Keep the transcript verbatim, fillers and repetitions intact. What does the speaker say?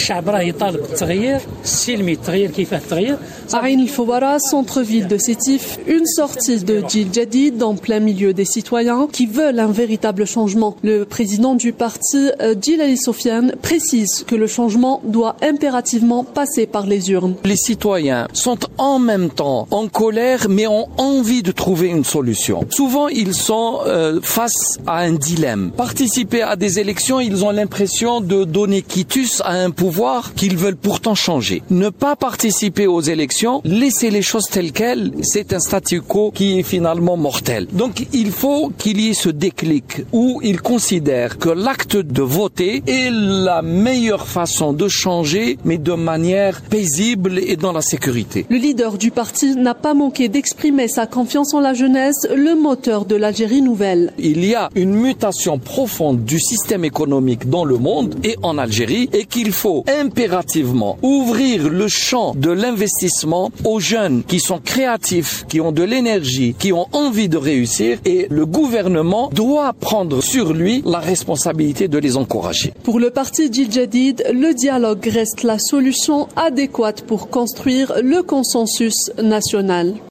Ain El Fouara, centre-ville de Sétif, une sortie de Djil Jadid en plein milieu des citoyens qui veulent un véritable changement. Le président du parti, Djil Ali Sofiane, précise que le changement doit impérativement passer par les urnes. Les citoyens sont en même temps en colère mais ont envie de trouver une solution. Souvent ils sont euh, face à un dilemme. Participer à des élections, ils ont l'impression de donner quitus à un pouvoir qu'ils veulent pourtant changer. Ne pas participer aux élections, laisser les choses telles quelles, c'est un statu quo qui est finalement mortel. Donc il faut qu'il y ait ce déclic où ils considèrent que l'acte de voter est la meilleure façon de changer, mais de manière paisible et dans la sécurité. Le leader du parti n'a pas manqué d'exprimer sa confiance en la jeunesse, le moteur de l'Algérie nouvelle. Il y a une mutation profonde du système économique dans le monde et en Algérie et qu'il faut impérativement ouvrir le champ de l'investissement aux jeunes qui sont créatifs, qui ont de l'énergie, qui ont envie de réussir et le gouvernement doit prendre sur lui la responsabilité de les encourager. Pour le parti Djil Jadid, le dialogue reste la solution adéquate pour construire le consensus national.